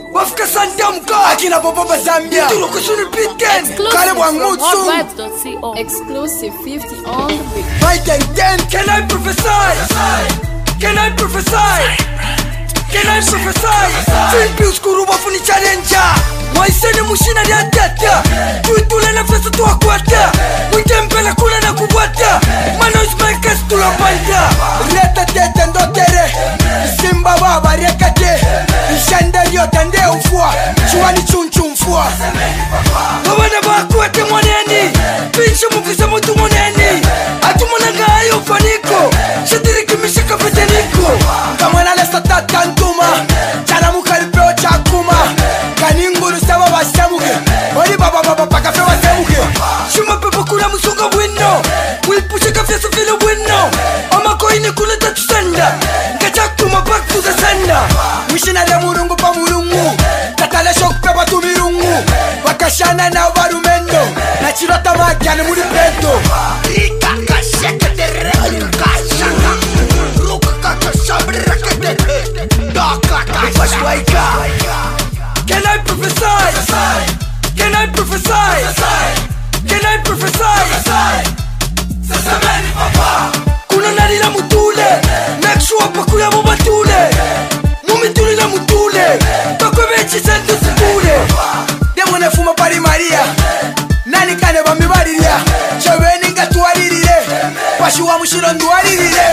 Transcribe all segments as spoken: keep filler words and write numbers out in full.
Wafka Sandamka Akina Boba Zambia Turukusunu Bitken Kale Wangmutsu Exclusive fifty on the beat. Fight and ten. Can I prophesy? Can I prophesy? Can I prophesy? Feel bills kuruba funi challenger. Waisene mushina ya tata. Tuitule na fesa tuwa kwata. Mwitembele kule na kubwata. Manos makers tulapanda. Reta tete ndo tere. Simba baba rekate. Ishende yote nde ufua. Chuani chunchu mfua. Wawana bakuwete mwaneni. Pinche mufisa mutu mwaneni. Atumona gayo faniko. Shadiriki mishaka feteniko. Kamwana lesa tata ntuma. Chana mukaripeo chakuma. Kaninguru saba basemuke. Oli baba baba paka fe basemuke. Shuma pepo kula musunga wino. Wilpushe kafya sufile wino. Oma koini kule tatu senda. Nkachakuma back to the sender. Wishina de murungu pa murungu. Tatale shok pepa tu mirungu. Wakashana na warumendo. Na chirota magyane muri peto. Rika kasheke de real kashaka. Ruka kakashabra kakete. Daka kashwaika. Can I prophesy? Can I prophesy? Can I prophesy? Sasameni papa. Kuna nari la mutule. Make sure pakuya mubatule. Mumituli la mutule. Pakwe mechi sentu sikule. Demone fuma pari Maria. Nani kane bamibariria. Chebeni ngatuaririre. Pashuwa mushiro nduaririre.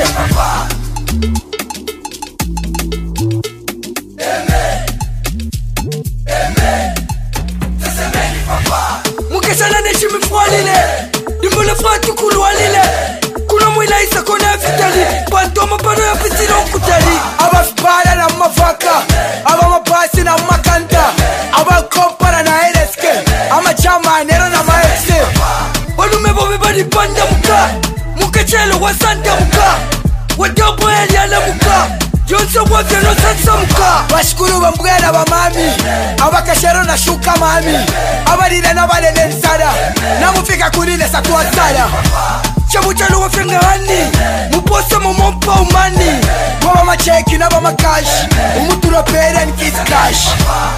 Mukesana neshi mifwalile. Dimbole fatu kulualile. Kuna mwila isa kone vitali. Pantoma pano ya pisino kutali. Aba fipara na mafaka. Aba mapasi na makanta. Aba kompara na L S K. Ama chama nero na maese. Walume bobe badi panda muka. Mukechelo wa santa muka. Wadobo eliana muka. Jonsa wafya no satsa muka. Bashikuru bambwela ba mami. Abakashero na shuka mami. Abalile na balele nsada. Na mufika kulile satuwa sada. Chabuchalo wafya ngani. Muposa momompa umani. Baba macheki na baba cash. Umuturo pere and kiss cash.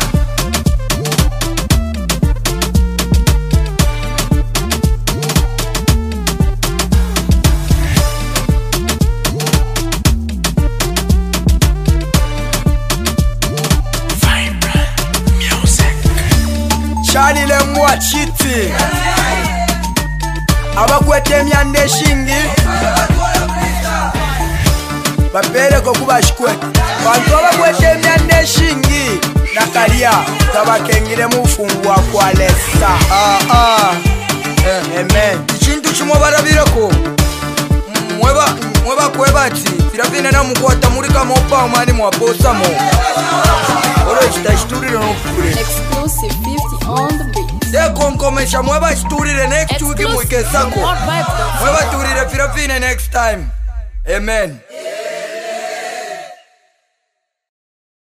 Charlie le mwa chiti. Abakwete myande shingi. Bapere kokuba shikwete. Bantu abakwete myande shingi. Nakalia tabakengire mufungwa kwa lesa. Ah ah. Amen. Chintu chimwe barabirako. Mweba mweba kwebati. Firafine na mukwata muri kama opa umani mwaposa mo. Oro chitashturire no kukure. Exclusive fifty on the beat. De konkomesha mweba shturire next week mwike sako. Mweba turire firafine next time. Amen.